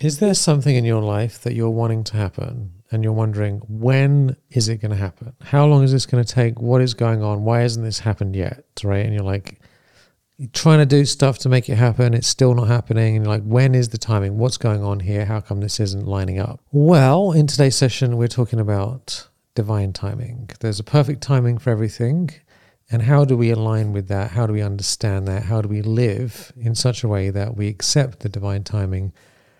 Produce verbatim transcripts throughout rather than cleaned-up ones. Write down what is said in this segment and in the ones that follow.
Is there something in your life that you're wanting to happen and you're wondering, when is it going to happen? How long is this going to take? What is going on? Why hasn't this happened yet? Right? And you're like, you're trying to do stuff to make it happen. It's still not happening. And you're like, when is the timing? What's going on here? How come this isn't lining up? Well, in today's session, we're talking about divine timing. There's a perfect timing for everything. And how do we align with that? How do we understand that? How do we live in such a way that we accept the divine timing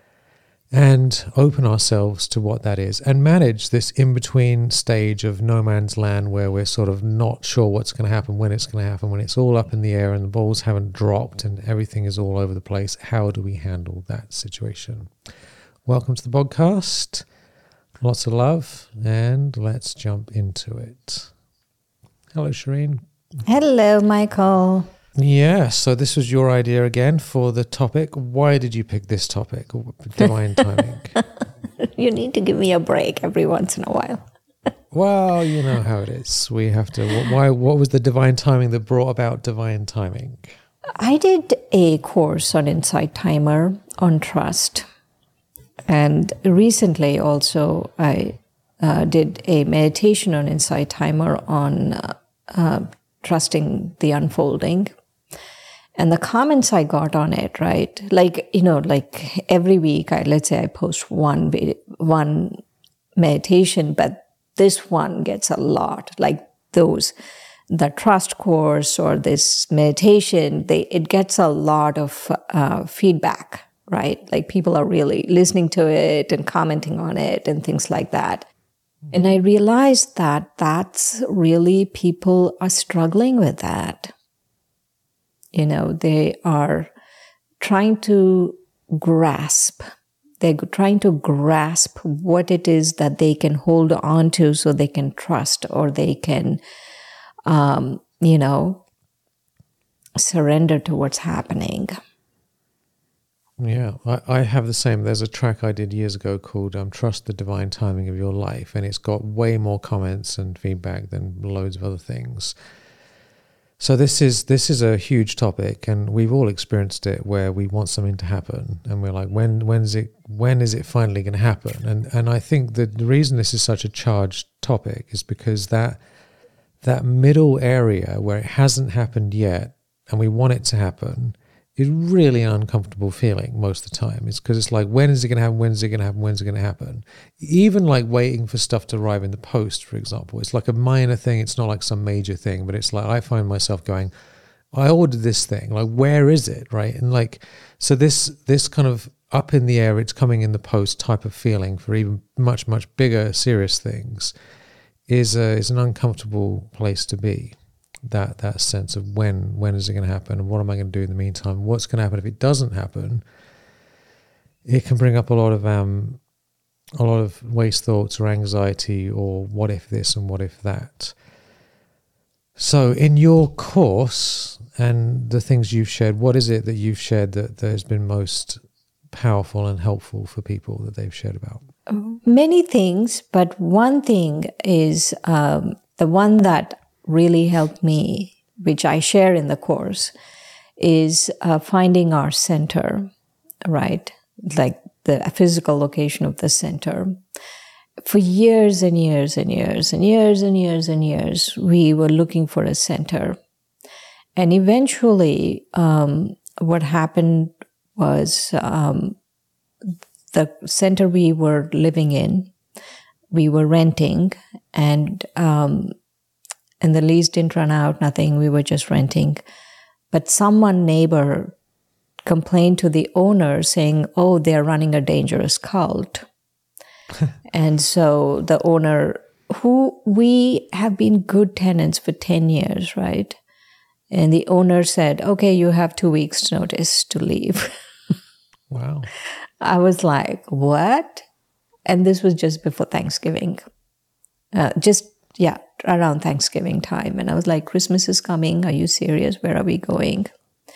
and open ourselves to what that is, and manage this in-between stage of no man's land where we're sort of not sure what's going to happen, when it's going to happen, when it's all up in the air and the balls haven't dropped and everything is all over the place. How do we handle that situation? Welcome to the podcast. Lots of love, and let's jump into it. Hello, Shireen. Hello, Michael. Yeah, so this was your idea again for the topic. Why did you pick this topic, divine timing? You need to give me a break every once in a while. Well, you know how it is. We have to. Why? What was the divine timing that brought about divine timing? I did a course on Insight Timer on trust. And recently also I uh, did a meditation on Insight Timer on uh, uh, trusting the unfolding. And the comments I got on it, right? Like, you know, like every week, I let's say I post one one meditation, but this one gets a lot. Like those, the trust course or this meditation, they it gets a lot of uh, feedback, right? Like people are really listening to it and commenting on it and things like that. And I realized that that's really, people are struggling with that. You know, they are trying to grasp, they're trying to grasp what it is that they can hold on to so they can trust, or they can, um, you know, surrender to what's happening. Yeah, I, I have the same. There's a track I did years ago called um, Trust the Divine Timing of Your Life, and it's got way more comments and feedback than loads of other things. So this is this is a huge topic, and we've all experienced it where we want something to happen, and we're like, when when's it when is it finally going to happen? And and I think that the reason this is such a charged topic is because that that middle area where it hasn't happened yet, and we want it to happen, is really an uncomfortable feeling most of the time. It's because it's like, when is it going to happen? When's it going to happen? When's it going to happen? Even like waiting for stuff to arrive in the post, for example. It's like a minor thing. It's not like some major thing, but it's like, I find myself going, I ordered this thing. Like, where is it? Right. And like, so this, this kind of up in the air, it's coming in the post type of feeling for even much, much bigger, serious things is a, is an uncomfortable place to be. That that sense of when when is it going to happen, and what am I going to do in the meantime? What's going to happen if it doesn't happen? It can bring up a lot of um a lot of waste thoughts or anxiety, or what if this and what if that. So in your course and the things you've shared, what is it that you've shared that, that has been most powerful and helpful for people that they've shared about? Many things, but one thing is um, the one that really helped me, which I share in the course, is uh, finding our center, right? Like the physical location of the center. For years and years and years and years and years and years, we were looking for a center. And eventually, um, what happened was um, the center we were living in, we were renting, and um, and the lease didn't run out, nothing, we were just renting. But someone, neighbor, complained to the owner saying, oh, they're running a dangerous cult. And so the owner, who we have been good tenants for ten years, right? And the owner said, okay, you have two weeks notice to leave. Wow. I was like, what? And this was just before Thanksgiving. Uh, just, yeah, around Thanksgiving time. And I was like, Christmas is coming. Are you serious? Where are we going?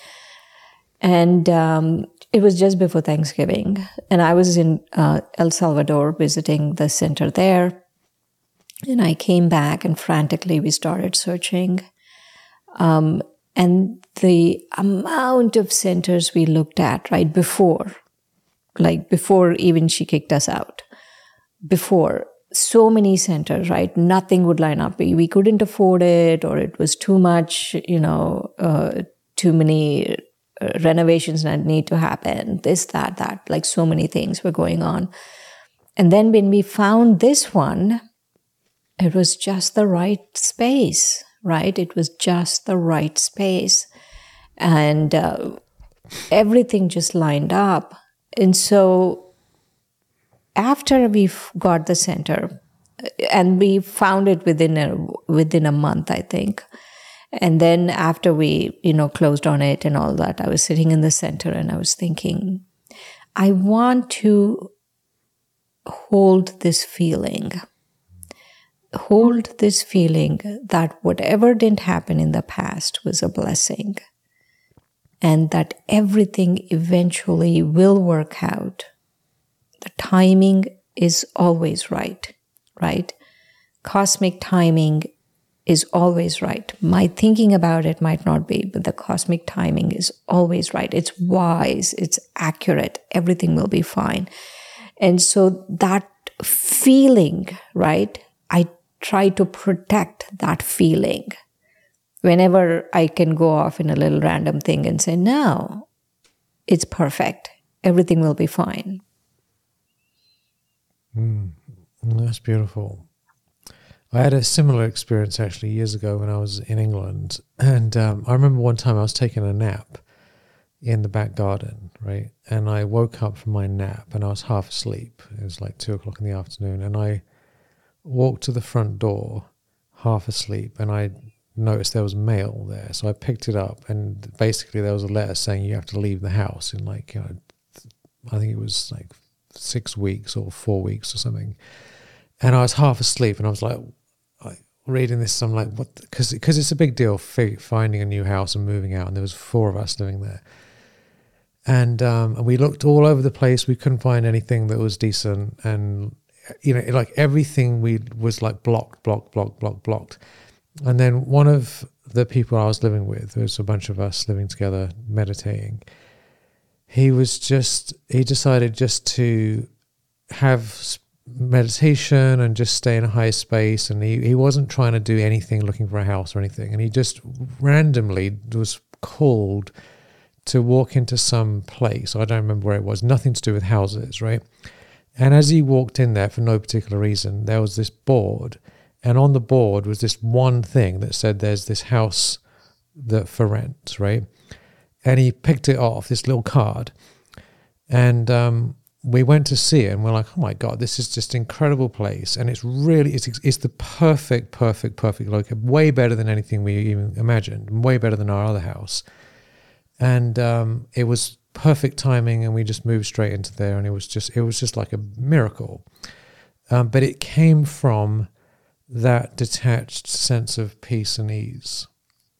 And um, it was just before Thanksgiving. And I was in uh, El Salvador visiting the center there. And I came back and frantically we started searching. Um, and the amount of centers we looked at right before, like before even she kicked us out. Before, so many centers, right? Nothing would line up. We, we couldn't afford it, or it was too much, you know, uh, too many uh, renovations that need to happen, this, that, that, like so many things were going on. And then when we found this one, it was just the right space, right? It was just the right space. And uh, everything just lined up. And so after we got the center, and we found it within a within a month, I think. And then after we, you know, closed on it and all that, I was sitting in the center and I was thinking, I want to hold this feeling, hold this feeling that whatever didn't happen in the past was a blessing, and that everything eventually will work out. The timing is always right, right? Cosmic timing is always right. My thinking about it might not be, but the cosmic timing is always right. It's wise, it's accurate, everything will be fine. And so that feeling, right? I try to protect that feeling. Whenever I can go off in a little random thing and say, no, it's perfect. Everything will be fine. Mm, that's beautiful. I had a similar experience actually years ago when I was in England. And um, I remember one time I was taking a nap in the back garden, right? And I woke up from my nap and I was half asleep. It was like two o'clock in the afternoon. And I walked to the front door half asleep and I noticed there was mail there. So I picked it up and basically there was a letter saying you have to leave the house in like, you know, I think it was like six weeks or four weeks or something. And I was half asleep and I was like, like reading this, I'm like, what? Because because it's a big deal finding a new house and moving out. And there was four of us living there. And, um, and we looked all over the place. We couldn't find anything that was decent. And, you know, like everything we was like blocked, blocked, blocked, blocked, blocked. And then one of the people I was living with, there was a bunch of us living together, meditating. He was just, he decided just to have meditation and just stay in a high space. And he, he wasn't trying to do anything, looking for a house or anything. And he just randomly was called to walk into some place. I don't remember where it was, nothing to do with houses, right? And as he walked in there for no particular reason, there was this board. And on the board was this one thing that said there's this house that for rent, right? And he picked it off, this little card. And um, we went to see it and we're like, oh my God, this is just an incredible place. And it's really, it's it's the perfect, perfect, perfect location. Way better than anything we even imagined. Way better than our other house. And um, it was perfect timing and we just moved straight into there. And it was just, it was just like a miracle. Um, but it came from that detached sense of peace and ease.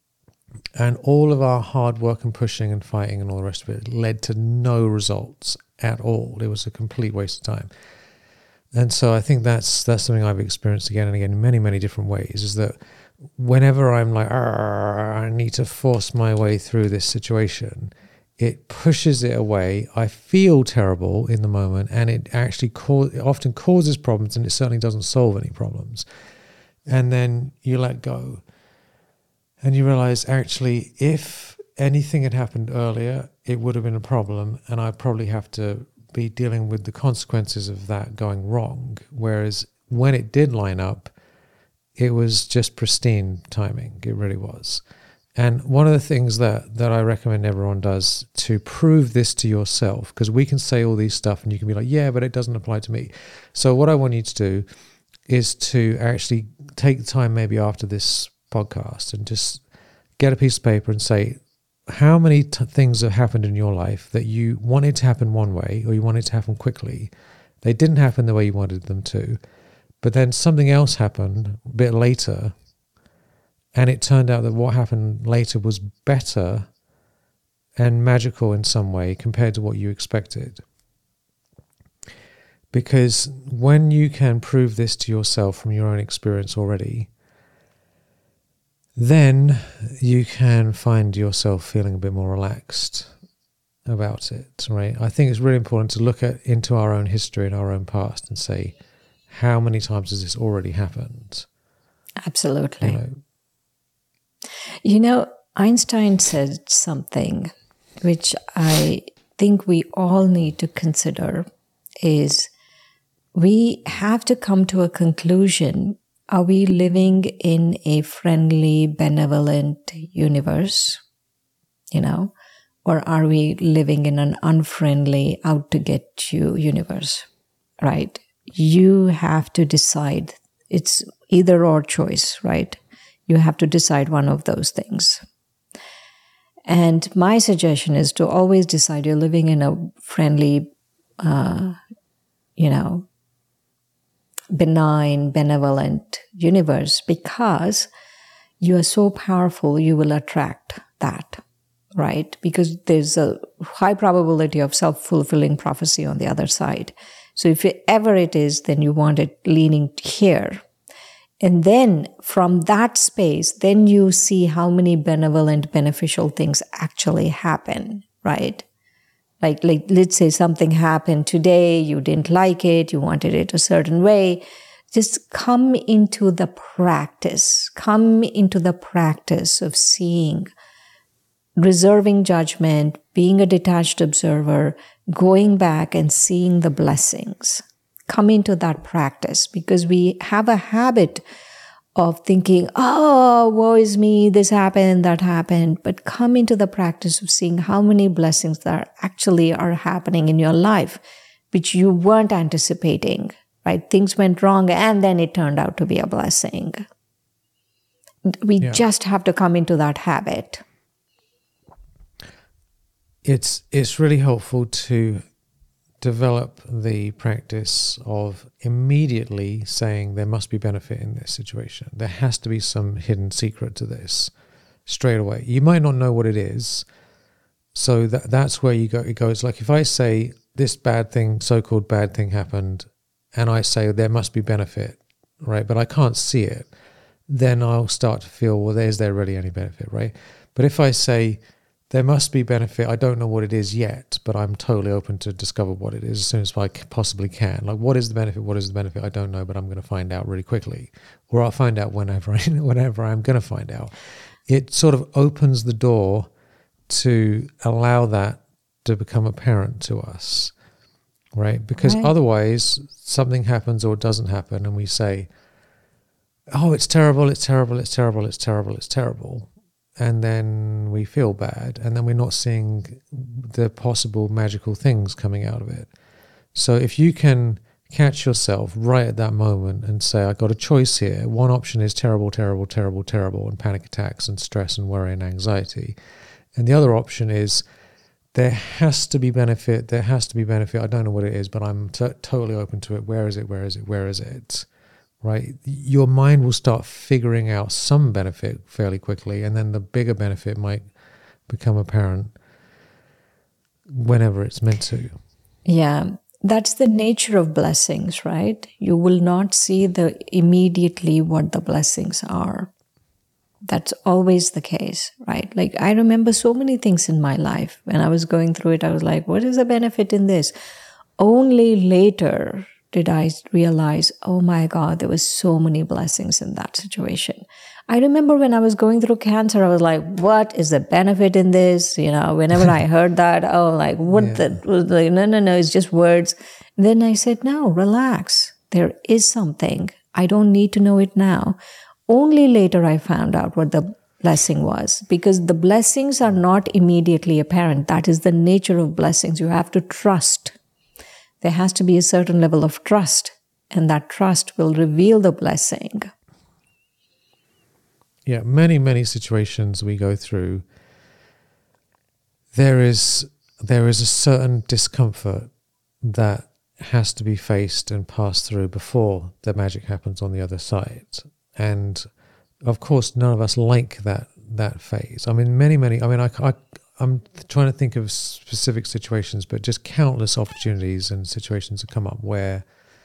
And all of our hard work and pushing and fighting and all the rest of it led to no results at all. It was a complete waste of time. And so I think that's that's something I've experienced again and again in many, many different ways, is that whenever I'm like, I need to force my way through this situation, it pushes it away. I feel terrible in the moment, and it actually co- it often causes problems, and it certainly doesn't solve any problems. And then you let go. And you realize, actually, if anything had happened earlier, it would have been a problem, and I'd probably have to be dealing with the consequences of that going wrong. Whereas when it did line up, it was just pristine timing. It really was. And one of the things that, that I recommend everyone does to prove this to yourself, because we can say all these stuff and you can be like, yeah, but it doesn't apply to me. So what I want you to do is to actually take the time maybe after this podcast and just get a piece of paper and say, how many t- things have happened in your life that you wanted to happen one way or you wanted to happen quickly. They didn't happen the way you wanted them to, but then something else happened a bit later, and it turned out that what happened later was better and magical in some way compared to what you expected. Because when you can prove this to yourself from your own experience already, then you can find yourself feeling a bit more relaxed about it, right? I think it's really important to look at into our own history and our own past and say, how many times has this already happened? Absolutely. You know, you know, Einstein said something which I think we all need to consider is we have to come to a conclusion. Are we living in a friendly, benevolent universe? You know, or are we living in an unfriendly, out to get you universe? Right? You have to decide. It's either or choice, right? You have to decide one of those things. And my suggestion is to always decide you're living in a friendly, uh, you know, benign, benevolent universe, because you are so powerful, you will attract that, right? Because there's a high probability of self-fulfilling prophecy on the other side. So if it, ever it is, then you want it leaning here. And then from that space, then you see how many benevolent, beneficial things actually happen, right? Like, like, let's say something happened today, you didn't like it, you wanted it a certain way. Just come into the practice, come into the practice of seeing, reserving judgment, being a detached observer, going back and seeing the blessings. Come into that practice, because we have a habit of thinking, oh, woe is me, this happened, that happened. But come into the practice of seeing how many blessings that actually are happening in your life, which you weren't anticipating, right? Things went wrong and then it turned out to be a blessing. We yeah. just have to come into that habit. It's it's really helpful to develop the practice of immediately saying there must be benefit in this situation. There has to be some hidden secret to this straight away. You might not know what it is. So that that's where you go. It goes like, if I say this bad thing, so-called bad thing happened, and I say there must be benefit, right? But I can't see it. Then I'll start to feel, well, is there really any benefit, right? But if I say, there must be benefit, I don't know what it is yet, but I'm totally open to discover what it is as soon as I possibly can. Like, what is the benefit? What is the benefit? I don't know, but I'm going to find out really quickly. Or I'll find out whenever, I, whenever I'm going to find out. It sort of opens the door to allow that to become apparent to us, right? Because right. otherwise, something happens or doesn't happen, and we say, oh, it's terrible, it's terrible, it's terrible, it's terrible, it's terrible. And then we feel bad, and then we're not seeing the possible magical things coming out of it. So if you can catch yourself right at that moment and say, I've got a choice here. One option is terrible, terrible, terrible, terrible, and panic attacks and stress and worry and anxiety. And the other option is there has to be benefit, there has to be benefit. I don't know what it is, but I'm t- totally open to it. Where is it, where is it, where is it? Right, your mind will start figuring out some benefit fairly quickly, and then the bigger benefit might become apparent whenever it's meant to. Yeah, that's the nature of blessings, right? You will not see the immediately what the blessings are. That's always the case, right? Like, I remember so many things in my life. When I was going through it, I was like, what is the benefit in this? Only later did I realize, oh my God, there was so many blessings in that situation. I remember when I was going through cancer, I was like, what is the benefit in this? You know, whenever I heard that, oh, like, what yeah. the, like, no, no, no, it's just words. Then I said, no, relax. There is something. I don't need to know it now. Only later I found out what the blessing was, because the blessings are not immediately apparent. That is the nature of blessings. You have to trust. There has to be a certain level of trust, and that trust will reveal the blessing. Yeah, many, many situations we go through, there is there is a certain discomfort that has to be faced and passed through before the magic happens on the other side. And of course, none of us like that that phase. I mean, many, many, I mean, I, I I'm trying to think of specific situations, but just countless opportunities and situations that come up where,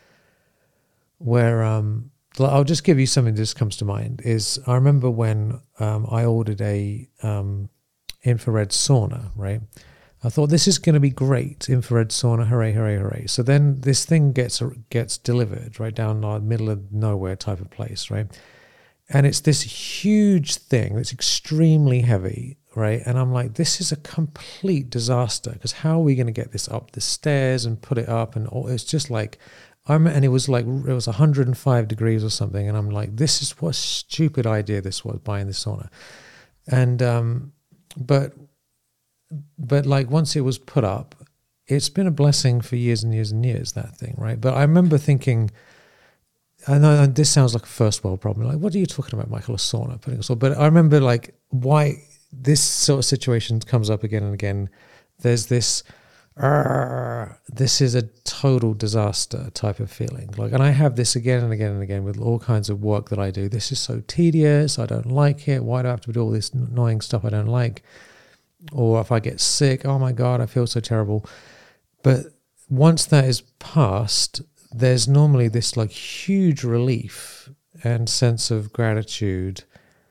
where um, I'll just give you something that just comes to mind. Is I remember when um, I ordered a um, infrared sauna, right? I thought, this is going to be great, infrared sauna, hooray, hooray, hooray. So then this thing gets gets delivered right down the middle of nowhere type of place, right? And it's this huge thing that's extremely heavy, right? And I'm like, this is a complete disaster, because how are we going to get this up the stairs and put it up? And all, it's just like, I'm, and it was like, it was one hundred five degrees or something. And I'm like, this is what a stupid idea this was, buying this sauna. And, um, but, but like once it was put up, it's been a blessing for years and years and years, that thing, right? But I remember thinking, I know this sounds like a first world problem. Like, what are you talking about, Michael? A sauna, putting a sauna. But I remember like why this sort of situation comes up again and again. There's this, uh, this is a total disaster type of feeling. Like, and I have this again and again and again with all kinds of work that I do. This is so tedious. I don't like it. Why do I have to do all this annoying stuff I don't like? Or if I get sick, oh my God, I feel so terrible. But once that is past, there's normally this like huge relief and sense of gratitude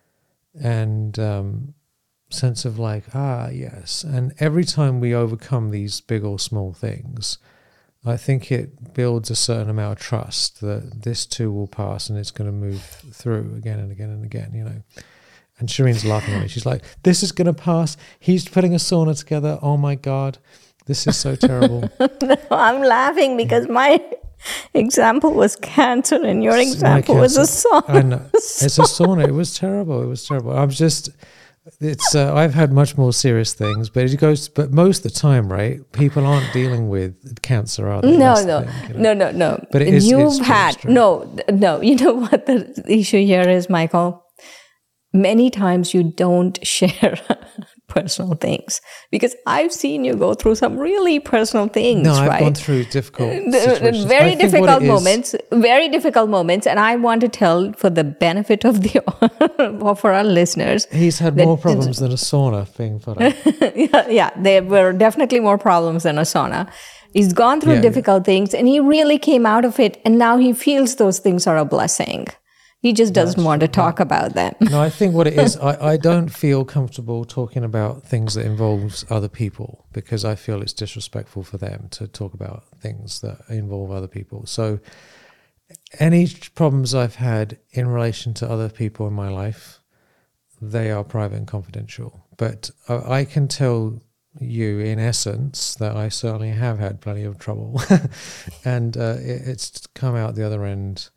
and um, sense of like, ah, yes. And every time we overcome these big or small things, I think it builds a certain amount of trust that this too will pass and it's going to move through again and again and again, you know. And Shireen's laughing at me. She's like, this is going to pass. He's putting a sauna together. Oh my God, this is so terrible. No, I'm laughing because my example was cancer and your example was a sauna. I know. It's a sauna. It was terrible. It was terrible. I'm just, it's, uh, I've had much more serious things, but it goes, but most of the time, right, people aren't dealing with cancer, are they? No, That's no, thing, you know? no, no, no. But it is, You've it's had, strange. no, no, you know what the issue here is, Michael? Many times you don't share personal things because I've seen you go through some really personal things, no, I've right? gone through difficult situations. Very difficult is, moments, very difficult moments. And I want to tell for the benefit of the, for our listeners. He's had more problems than a sauna being put up. yeah, yeah, there were definitely more problems than a sauna. He's gone through Yeah, difficult yeah. things and he really came out of it. And now he feels those things are a blessing. He just doesn't That's want to talk right. about them. No, I think what it is, I, I don't feel comfortable talking about things that involves other people because I feel it's disrespectful for them to talk about things that involve other people. So any problems I've had in relation to other people in my life, they are private and confidential. But I, I can tell you in essence that I certainly have had plenty of trouble. and uh, it, it's come out the other end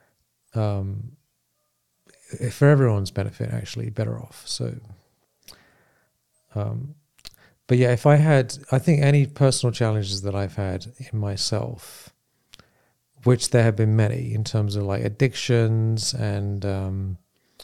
Um, for everyone's benefit, actually, better off. So, um, but yeah, if I had, I think any personal challenges that I've had in myself, which there have been many in terms of like addictions and, um,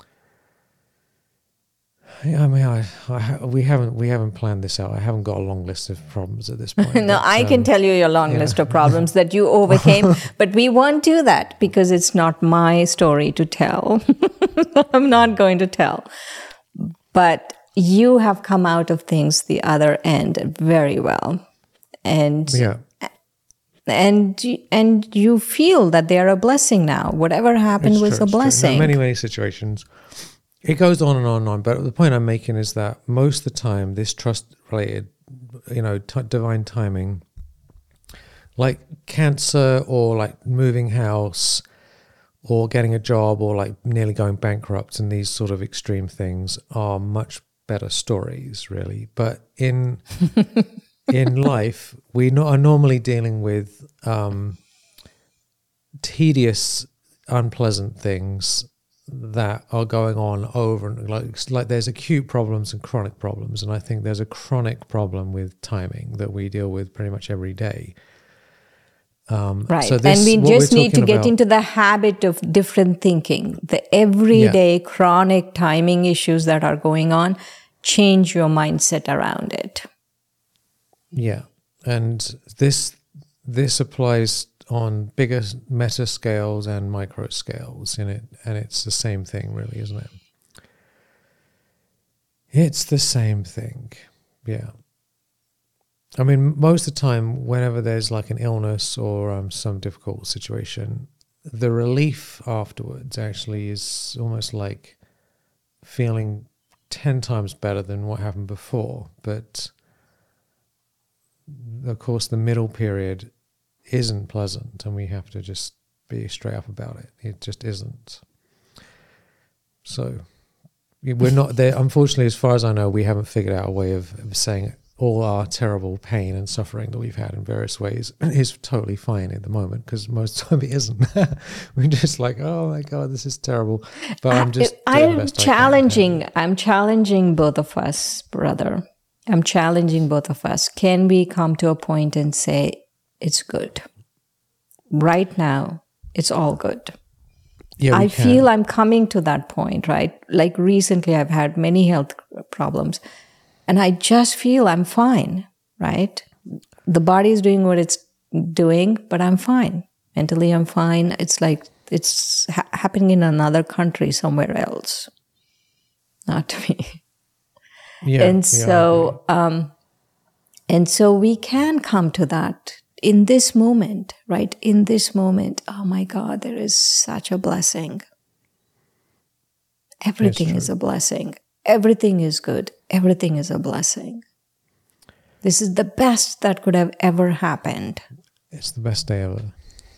I mean, I, I, we haven't we haven't planned this out. I haven't got a long list of problems at this point. no, but, I um, can tell you your long yeah. list of problems that you overcame, but we won't do that because it's not my story to tell. I'm not going to tell. But you have come out of things the other end very well, and yeah. and and you feel that they are a blessing now. Whatever happened It's was true, a it's true. blessing. In many many situations. It goes on and on and on, but the point I'm making is that most of the time, this trust-related, you know, t- divine timing, like cancer or like moving house or getting a job or like nearly going bankrupt and these sort of extreme things are much better stories, really. But in in life, we no- are normally dealing with um, tedious, unpleasant things that are going on over and like like there's acute problems and chronic problems, and I think there's a chronic problem with timing that we deal with pretty much every day. Um, right, so this, and we just need to get about, into the habit of different thinking. The everyday yeah. chronic timing issues that are going on, change your mindset around it. Yeah, and this this applies on bigger meta scales and micro scales in it, and it's the same thing, really, isn't it? It's the same thing, yeah. I mean, most of the time, whenever there's like an illness or um, some difficult situation, the relief afterwards actually is almost like feeling ten times better than what happened before. But of course, the middle period isn't pleasant, and we have to just be straight up about it. It just isn't. So we're not there. Unfortunately, as far as I know, we haven't figured out a way of, of saying all our terrible pain and suffering that we've had in various ways is totally fine at the moment, because most of the time it isn't. We're just like, oh my God, this is terrible. But I'm just I, I'm challenging. I I'm challenging both of us, brother. I'm challenging both of us. Can we come to a point and say it's good? Right now, it's all good. Yeah, I can. feel I'm coming to that point, right? Like recently, I've had many health problems. And I just feel I'm fine, right? The body is doing what it's doing, but I'm fine. Mentally, I'm fine. It's like it's ha- happening in another country somewhere else, not to me. Yeah, and yeah, so, um, and so we can come to that in this moment, right? In this moment, oh my God, there is such a blessing. Everything is a blessing. Everything is good. Everything is a blessing. This is the best that could have ever happened. It's the best day ever.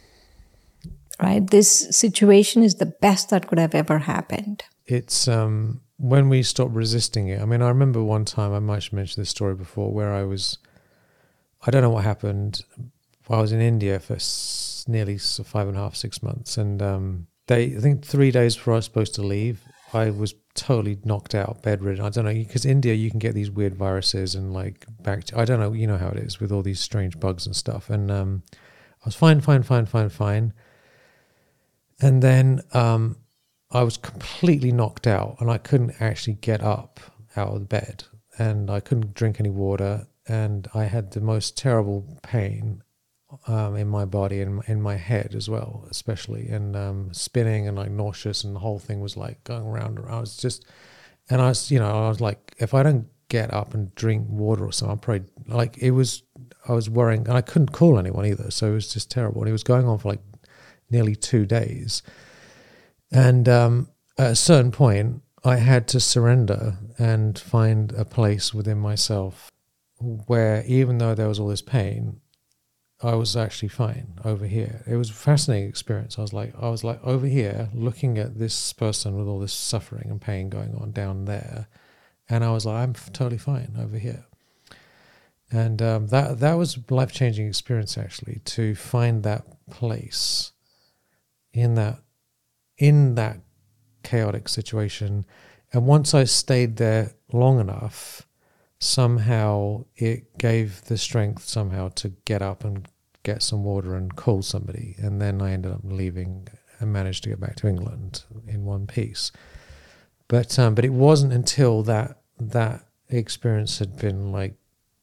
Right? This situation is the best that could have ever happened. It's um, when we stop resisting it. I mean, I remember one time, I might have mentioned this story before, where I was, I don't know what happened. I was in India for s- nearly five and a half, six months. And um, they, I think three days before I was supposed to leave, I was totally knocked out, bedridden. I don't know, because India, you can get these weird viruses and like bacteria. I don't know, you know how it is with all these strange bugs and stuff. And um, I was fine, fine, fine, fine, fine. And then um, I was completely knocked out, and I couldn't actually get up out of the bed, and I couldn't drink any water, and I had the most terrible pain um, in my body and in my head as well, especially, and um, spinning and like nauseous, and the whole thing was like going around and around. I was just, and I was, you know, I was like, if I don't get up and drink water or something, I'm probably like, it was, I was worrying, and I couldn't call anyone either, so it was just terrible. And it was going on for like nearly two days. And um, at a certain point, I had to surrender and find a place within myself where, even though there was all this pain, I was actually fine over here. It was a fascinating experience. I was like, I was like over here looking at this person with all this suffering and pain going on down there, and I was like, I'm totally fine over here. And um, that that was a life-changing experience, actually, to find that place in that in that chaotic situation. And once I stayed there long enough, somehow it gave the strength somehow to get up and get some water and call somebody. And then I ended up leaving and managed to get back to England in one piece. But um, but it wasn't until that that experience had been like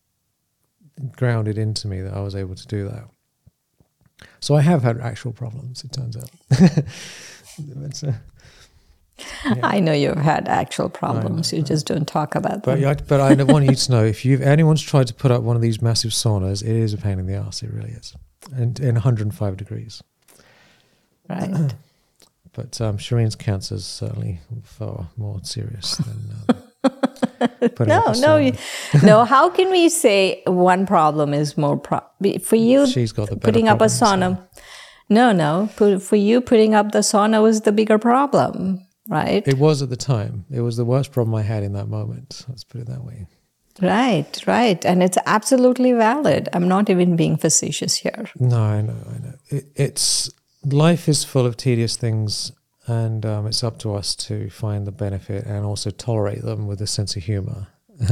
grounded into me that I was able to do that. So I have had actual problems, it turns out. But, uh, yeah. I know you've had actual problems. know, you just don't talk about but, them. I, but I want you to know, if you've anyone's tried to put up one of these massive saunas, it is a pain in the ass. It really is. And in one hundred five degrees. Right. But um, Shireen's cancer is certainly far more serious than um, putting no, up a no, sauna. you- no. How can we say one problem is more pro- for you? She's got the better putting up a problem, sauna. No, no. Put, for you, putting up the sauna was the bigger problem, right? It was at the time. It was the worst problem I had in that moment. Let's put it that way. Right, right. And it's absolutely valid. I'm not even being facetious here. No, I know, I know. It, it's life is full of tedious things, and um, it's up to us to find the benefit and also tolerate them with a sense of humor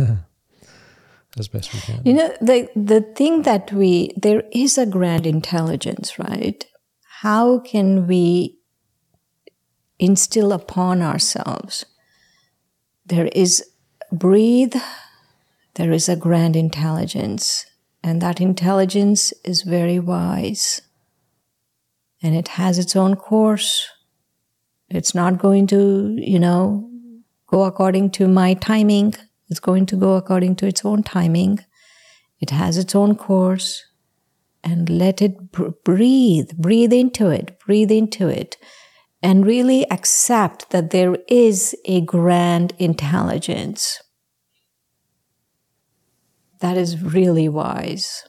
as best we can. You know, the the thing that we there is a grand intelligence, right? How can we instill upon ourselves? There is breathe. There is a grand intelligence, and that intelligence is very wise, and it has its own course. It's not going to, you know, go according to my timing. It's going to go according to its own timing. It has its own course, and let it br- breathe, breathe into it, breathe into it, and really accept that there is a grand intelligence. That is really wise.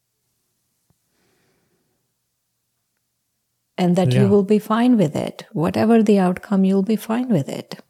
And that Yeah. you will be fine with it. Whatever the outcome, you'll be fine with it.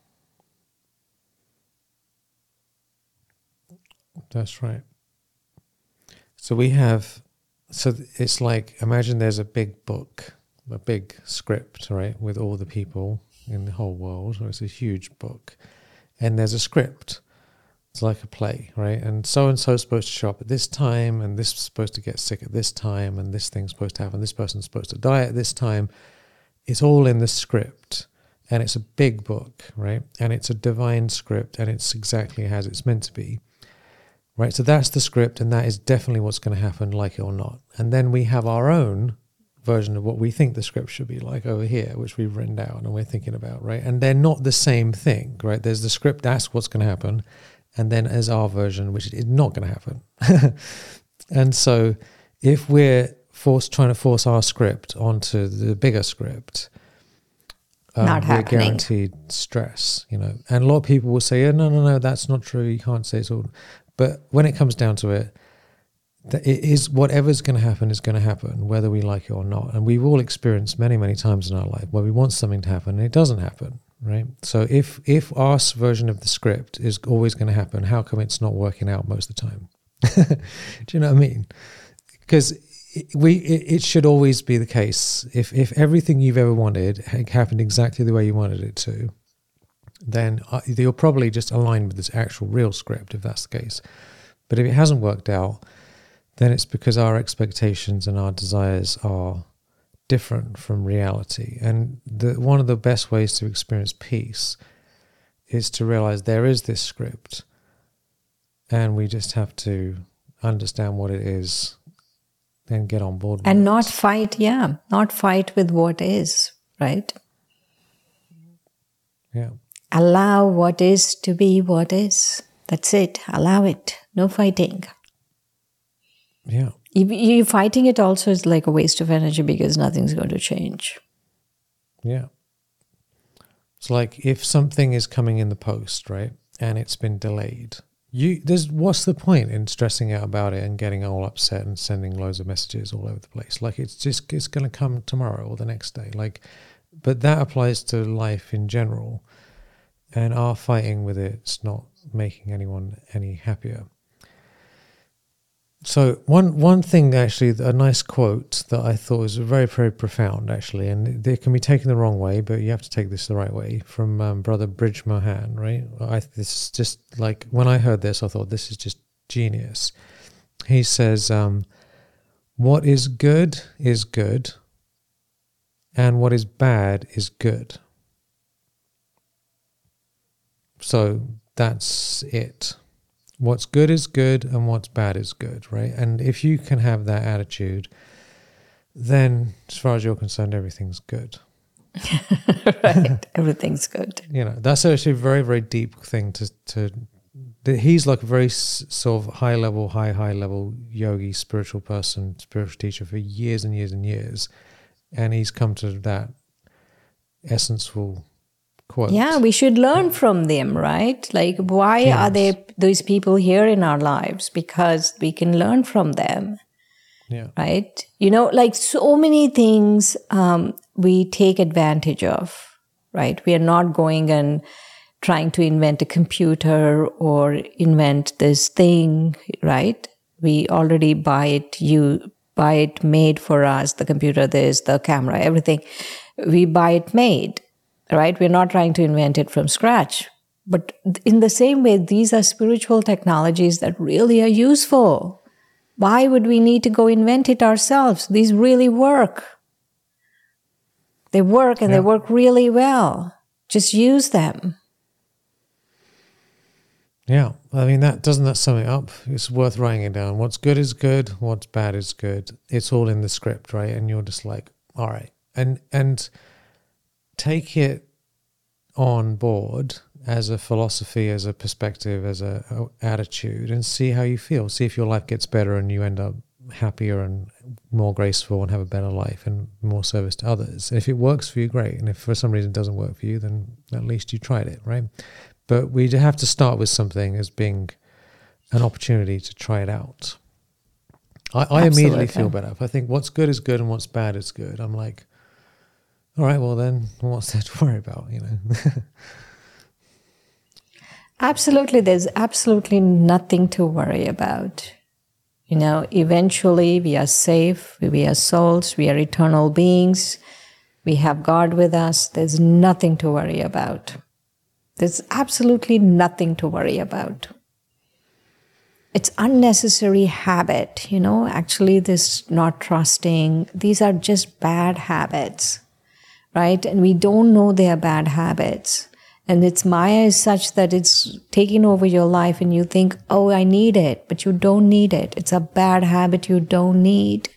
That's right. So we have, so it's like, imagine there's a big book, a big script, right, with all the people in the whole world. It's a huge book. And there's a script. It's like a play, right? And so-and-so is supposed to show up at this time, and this is supposed to get sick at this time, and this thing's supposed to happen, this person's supposed to die at this time. It's all in the script. And it's a big book, right? And it's a divine script, and it's exactly as it's meant to be. Right, so that's the script, and that is definitely what's going to happen, like it or not. And then we have our own version of what we think the script should be like over here, which we've written down and we're thinking about, right? And they're not the same thing, right? There's the script, that's what's going to happen. And then there's our version, which is not going to happen. And so if we're forced, trying to force our script onto the bigger script, um, not we're happening. guaranteed stress, you know. And a lot of people will say, oh, no, no, no, that's not true. You can't say it's all. But when it comes down to it, it is whatever's going to happen is going to happen, whether we like it or not. And we've all experienced many, many times in our life where we want something to happen and it doesn't happen, right? So if if our version of the script is always going to happen, how come it's not working out most of the time? Do you know what I mean? Because we it, it should always be the case. If if everything you've ever wanted happened exactly the way you wanted it to, then you're probably just aligned with this actual real script, if that's the case. But if it hasn't worked out, then it's because our expectations and our desires are different from reality. And the, one of the best ways to experience peace is to realize there is this script, and we just have to understand what it is and get on board with And it. not fight, yeah, not fight with what is, right? Yeah. Allow what is to be what is. That's it. Allow it. No fighting. Yeah. You, you fighting it also is like a waste of energy because nothing's going to change. Yeah. It's like if something is coming in the post, right, and it's been delayed, you there's what's the point in stressing out about it and getting all upset and sending loads of messages all over the place? Like it's just it's going to come tomorrow or the next day. Like, but that applies to life in general. And our fighting with it's not making anyone any happier. So one one thing, actually, a nice quote that I thought was very, very profound, actually, and it can be taken the wrong way, but you have to take this the right way, from um, Brother Bridge Mohan, right? I, this is just like, when I heard this, I thought, this is just genius. He says, um, what is good is good, and what is bad is good. So that's it. What's good is good and what's bad is good, right? And if you can have that attitude, then as far as you're concerned, everything's good. Right. Everything's good. You know, that's actually a very, very deep thing to, to he's like a very s- sort of high level, high, high level yogi, spiritual person, spiritual teacher for years and years and years. And he's come to that essential quote. Yeah, we should learn from them, right? Like, why Yes. are they those people here in our lives? Because we can learn from them, Yeah. right? You know, like so many things um, we take advantage of, right? We are not going and trying to invent a computer or invent this thing, right? We already buy it, you buy it made for us, the computer, this, the camera, everything. We buy it made. Right? We're not trying to invent it from scratch. But in the same way, these are spiritual technologies that really are useful. Why would we need to go invent it ourselves? These really work. They work and Yeah. they work really well. Just use them. Yeah, I mean, that doesn't that sum it up? It's worth writing it down. What's good is good. What's bad is good. It's all in the script, right? And you're just like, all right, and and take it on board as a philosophy, as a perspective, as a, a attitude, and see how you feel. See if your life gets better and you end up happier and more graceful and have a better life and more service to others. If it works for you, great. And if for some reason it doesn't work for you, then at least you tried it, right? But we have to start with something as being an opportunity to try it out. I, I immediately feel better. If I think what's good is good and what's bad is good, I'm like, all right, well then, what's there to worry about, you know? Absolutely. There's absolutely nothing to worry about. You know, eventually we are safe, we are souls, we are eternal beings, we have God with us. There's nothing to worry about. There's absolutely nothing to worry about. It's unnecessary habit, you know, actually this not trusting, these are just bad habits, right? And we don't know they are bad habits. And its Maya is such that it's taking over your life and you think, oh, I need it, but you don't need it. It's a bad habit you don't need.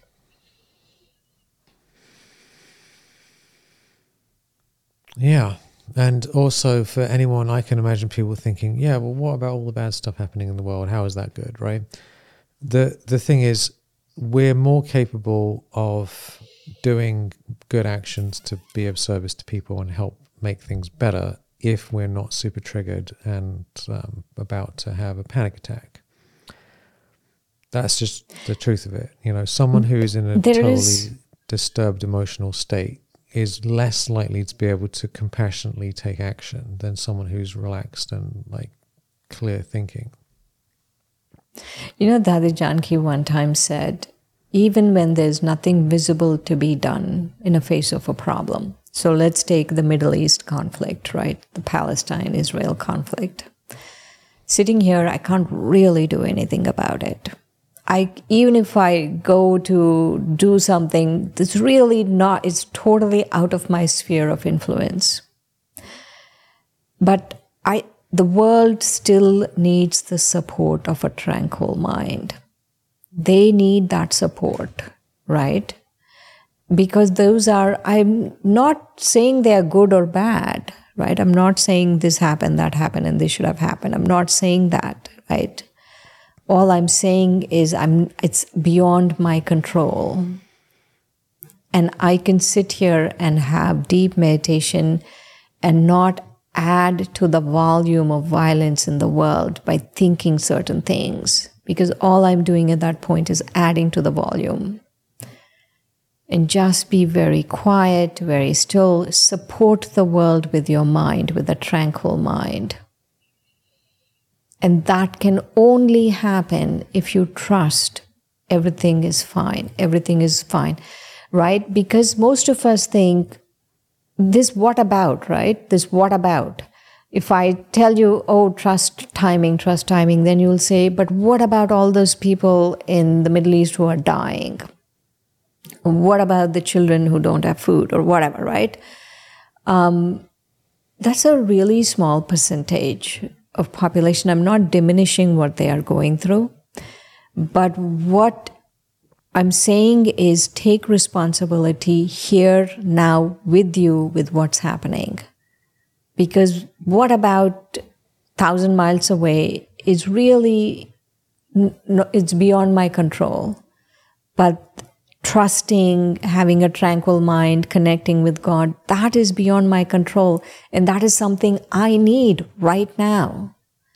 Yeah. And also for anyone, I can imagine people thinking, yeah, well, what about all the bad stuff happening in the world? How is that good, right? The the thing is, we're more capable of doing good actions to be of service to people and help make things better if we're not super triggered and um, about to have a panic attack. That's just the truth of it. You know, someone who's in a there totally is... disturbed emotional state is less likely to be able to compassionately take action than someone who's relaxed and like clear thinking. You know, Dadi Janki one time said, even when there's nothing visible to be done in the face of a problem. So let's take the Middle East conflict, right? The Palestine-Israel conflict. Sitting here, I can't really do anything about it. I, even if I go to do something that's really not, it's totally out of my sphere of influence. But I, the world still needs the support of a tranquil mind. They need that support, right? Because those are, I'm not saying they are good or bad, right? I'm not saying this happened, that happened, and this should have happened. I'm not saying that, right? All I'm saying is I'm it's beyond my control. And I can sit here and have deep meditation and not add to the volume of violence in the world by thinking certain things. Because all I'm doing at that point is adding to the volume. And just be very quiet, very still. Support the world with your mind, with a tranquil mind. And that can only happen if you trust everything is fine. Everything is fine, right? Because most of us think, this what about, right? This what about? If I tell you, oh, trust timing, trust timing, then you'll say, but what about all those people in the Middle East who are dying? What about the children who don't have food or whatever, right? Um, that's a really small percentage of population. I'm not diminishing what they are going through, but what I'm saying is take responsibility here, now, with you, with what's happening. Because what about thousand miles away is really, it's beyond my control. But trusting, having a tranquil mind, connecting with God, that is beyond my control. And that is something I need right now.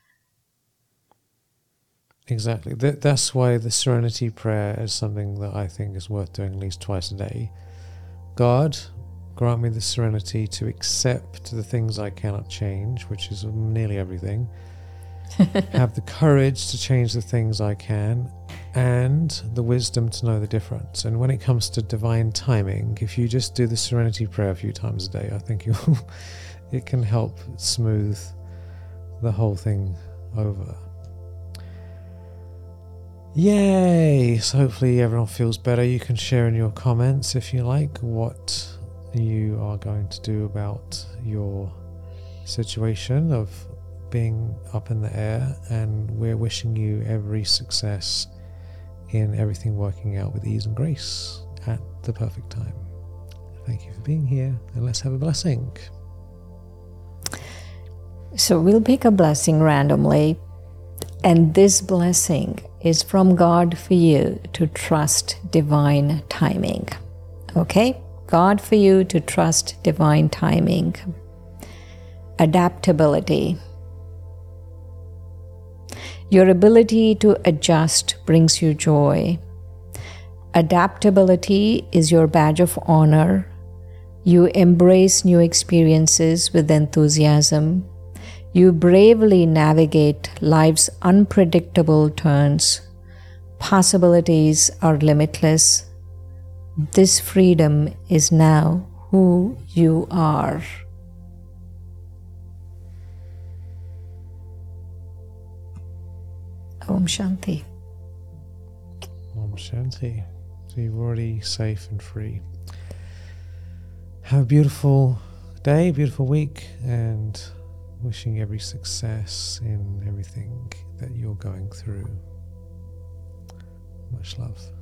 Exactly. Th- that's why the Serenity Prayer is something that I think is worth doing at least twice a day. God, grant me the serenity to accept the things I cannot change, which is nearly everything. Have the courage to change the things I can, and the wisdom to know the difference. And when it comes to divine timing, if you just do the Serenity Prayer a few times a day, I think you'll, it can help smooth the whole thing over. Yay! So hopefully everyone feels better. You can share in your comments, if you like, what you are going to do about your situation of being up in the air, and we're wishing you every success in everything working out with ease and grace at the perfect time. Thank you for being here, and let's have a blessing. So we'll pick a blessing randomly, and this blessing is from God for you to trust divine timing. Okay? God for you to trust divine timing. Adaptability. Your ability to adjust brings you joy. Adaptability is your badge of honor. You embrace new experiences with enthusiasm. You bravely navigate life's unpredictable turns. Possibilities are limitless. This freedom is now who you are. Om Shanti. Om Shanti. So you're already safe and free. Have a beautiful day, beautiful week, and wishing every success in everything that you're going through. Much love.